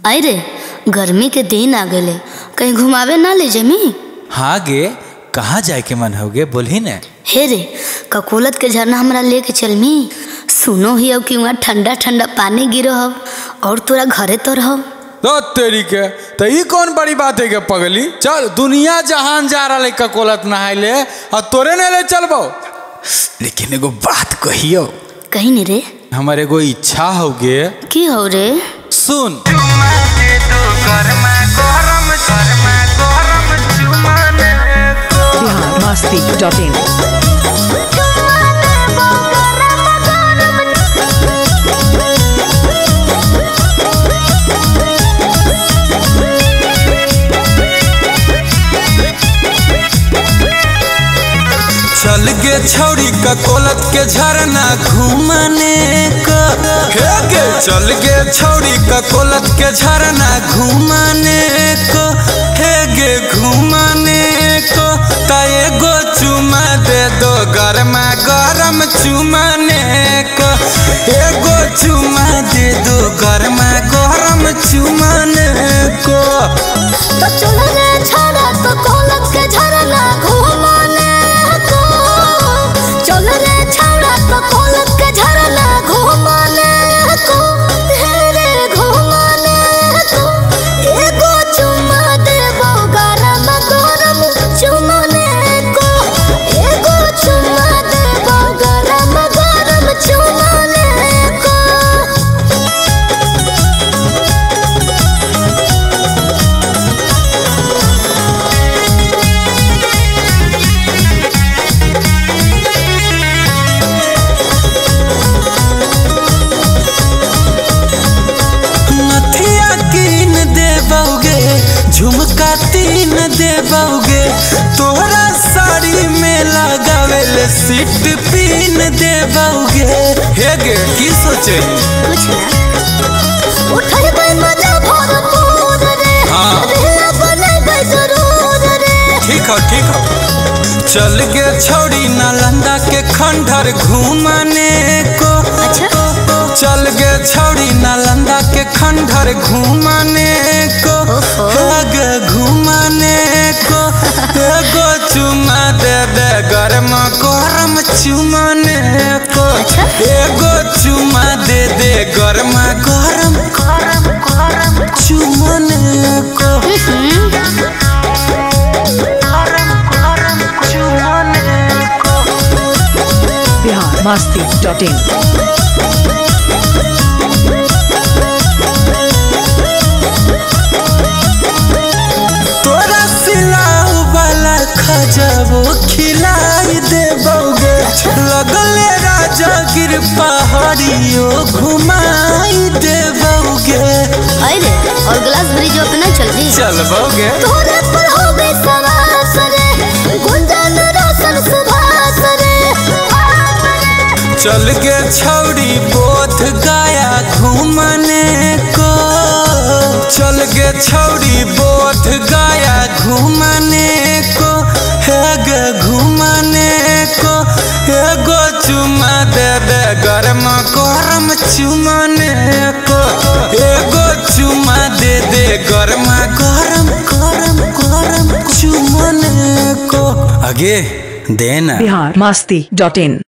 आई रे गर्मी के दिन आ गए, कहीं घुमावे ना ले जमी। हाँ गे, कहाँ जाए के मन हो गे बोलही न। हे रे ककोलत के झरना हमरा लेके चलमी। सुनो ही अब कि वहाँ ठंडा ठंडा पानी गिरो हो और तोरा घरे तो रहो। तो तेरी के तो ये कौन बड़ी बात है के पगली। चल दुनिया जहान जा रहा है ककोलत नहाए ले और तोरे ने ले चलबो। लेकिन एगो बात कहियो। कहीं नहीं रे। हमारे एगो इच्छा हो गे। की हो रे? सुन। biharmasti.in चल गे छौड़ी ककोलत के झरना घूमने को। हे गे चल गे छौड़ी ककोलत के झरना घूमने को। हे गे घूमने को ता एगो चुमा दे दो गरमा गरम चुमाने को। एगो चुमा दे दो गरमा गरम चुमाने को। तो चल रे छौड़ा ककोलत के झरना घूमने को। चल रे छौड़ा ककोलत के झरना घूमने को। हे रे घूमने को एगो चुमा देबो गरम गरम चुमाने को। एगो चुमा देबो गरम गरम चुमाने को। नथिया कीन देबोगे, झुमका तीन देबोगे, तोरा साड़ी में लगावेल सीट पीन देबोगे। हे गे की सोचे? कुछ ना उठल पे मजा भरपूर रे। हाँ। दिल बनेबै जरूर रे। ठीक हो ठीक हो। चल गे छौड़ी नालंदा के खंडहर घूमने को। अच्छा। चल गे छौड़ी नालंदा के खंडहर घूमने को। गे घूमने को एगो चुमा दे दे गरम गरम चुमाने को। एगो चुमा दे दे गरम गरम चुमाने को। biharmasti.in तोरा सिलाऊ वाला खजबो खिलाई देबोगे। लगले राजा गिर पहाड़ियों घुमाई देबोगे। अरे और ग्लास ब्रिज अपना चल दी। चलबोगे। तोरे पर होबे सवास रे। गुंजन रोशन सुभाष रे। चल गे छौड़ी बोध गया घूमने को। चल गे छौड़ी बोध गया घूमने को। हे गे घूमने को एगो चुमा दे दे गरम गरम चुमाने को। एगो चुमा दे दे गरम गरम चुमाने को। आगे देना। biharmasti.in